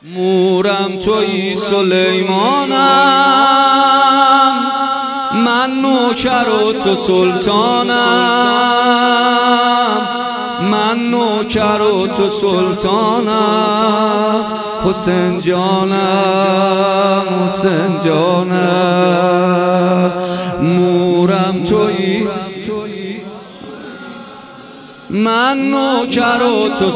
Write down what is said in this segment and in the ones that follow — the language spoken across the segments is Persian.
مورم تویی سلیمانم، من نوکر و تو سلطانم، من نوکر و تو سلطانم. حسین جانم، حسین جانم، مورم تویی، من نوکر و تو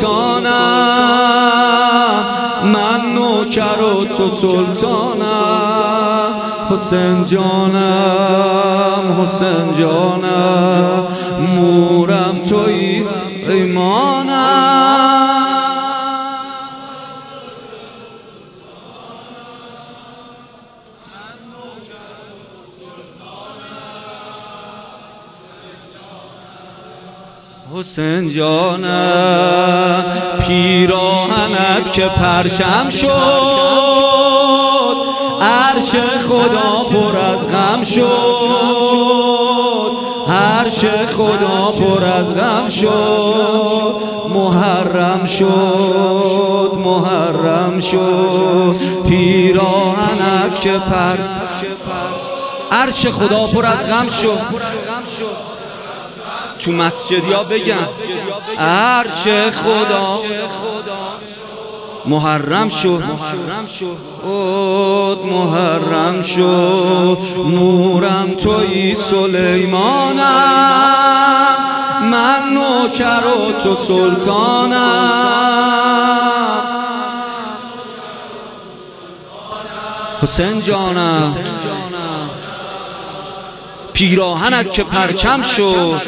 سلطانم، من نوکر و تو سلطانم. حسین جانم، حسین جانم، مورم تویی ایمانم. حسین جانم، پیراهنت که پرچم شد، عرش خدا پر از غم شد، عرش خدا پر از غم شد. محرم شد، محرم شد، پیراهنت که عرش خدا پر از غم شد. تو مسجدیا بگم عرش خدا محرم شد، محرم شد. مورم تویی سلیمانم، من نوکر و تو سلطانم. حسین جانم، پیراهنت که پرچم شد،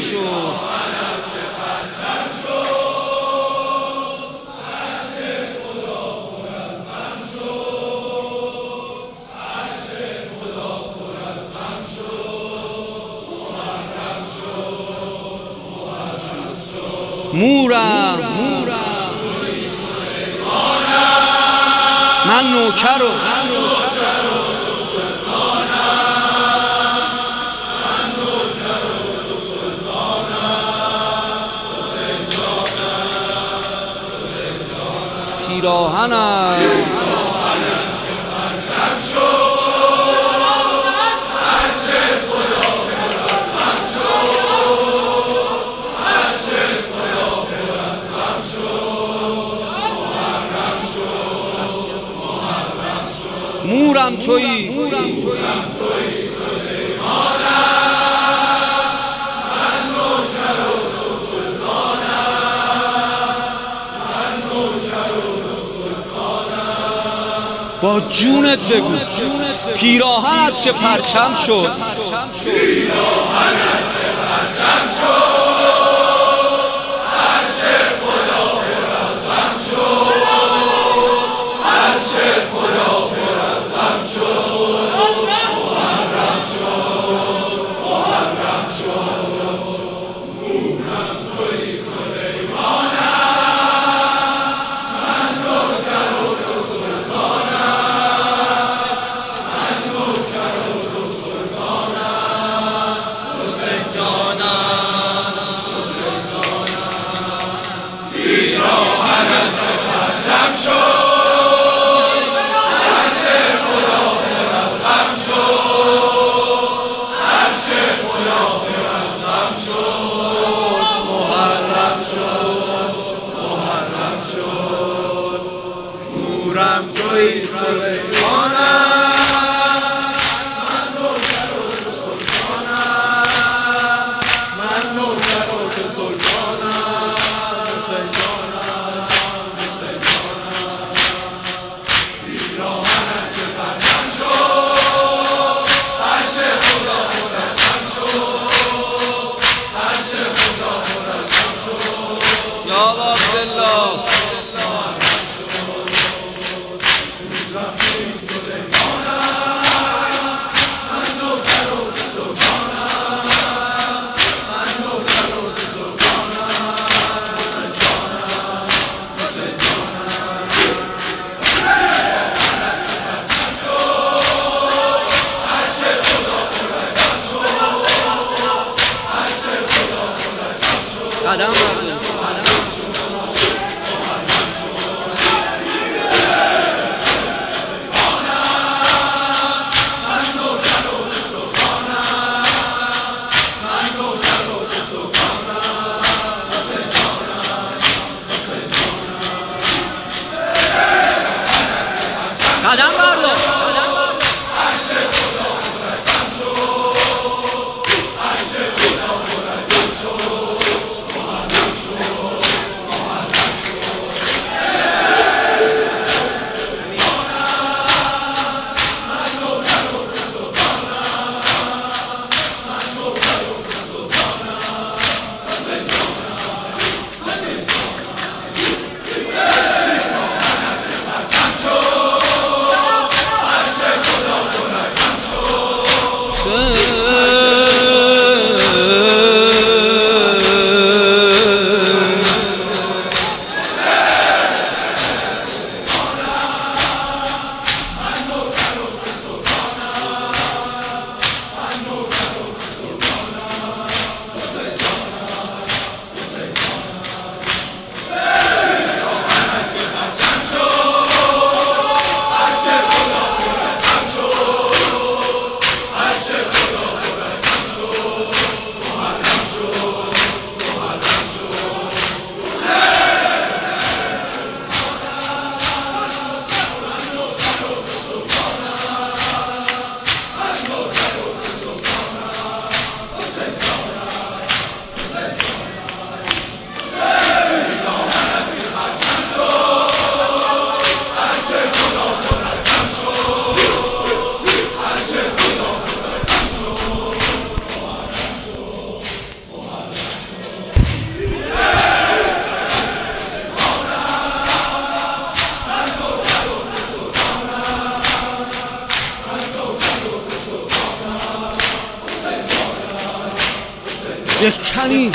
مورم من نوکر و پیراهنم مورم تویی با جونت بگو، پیراهنت که پرچم شد، پیراهنت که پرچم شد، عرش خدا پر از غم شد، عرش خدا پر از غم شد. محرم شد، محرم شد، مورم تویی سلیمانم، من نوکر و تو سلطانم، من نوکر و تو سلطانم. حسین جانم، حسین جانم، پیراهنت که پرچم شد، مورم تویی سلیمانم، من نوکر و تو سلطانم، من نوکر و تو سلطانم. حسین جانم، حسین جانم، پیراهنت که پرچم شد، عرش خدا پر از غم شد، عرش خدا پر از غم شد. یا عبدالله قدم بردار. یک کنی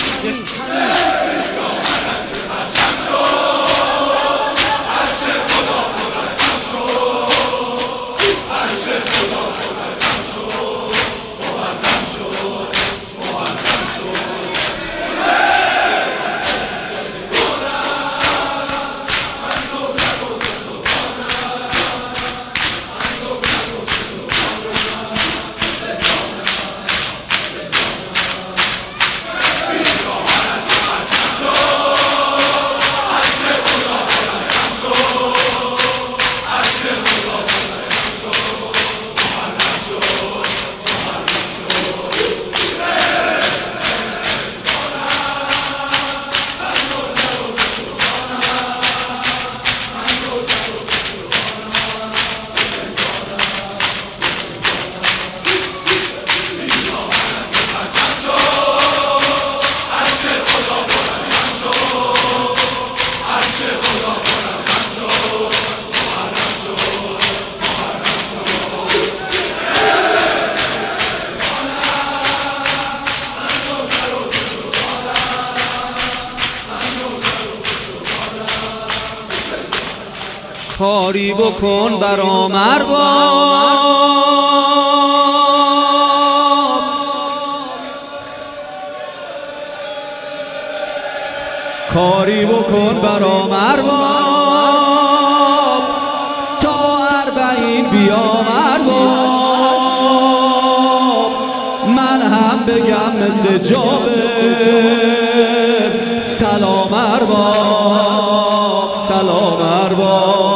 کاری بکن برام ارباب، کاری بکن برام ارباب، تا 40 بیام ارباب، من هم بگم مثل جابر سلام ارباب، سلام ارباب.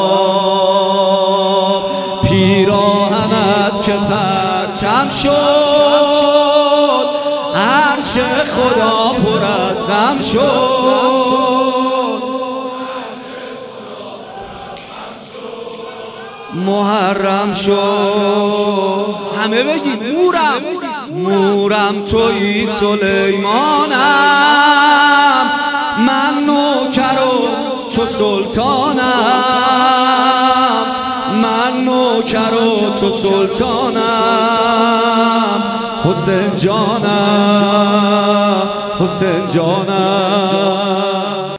پیراهنت که پرچم شد، عرش خدا پر از غم شد، محرم شد. همه بگید مورم، مورم تویی سلیمانم، من نوکر و تو سلطانم، من نوکر و تو سلطانم. حسین جانم، حسین جانم.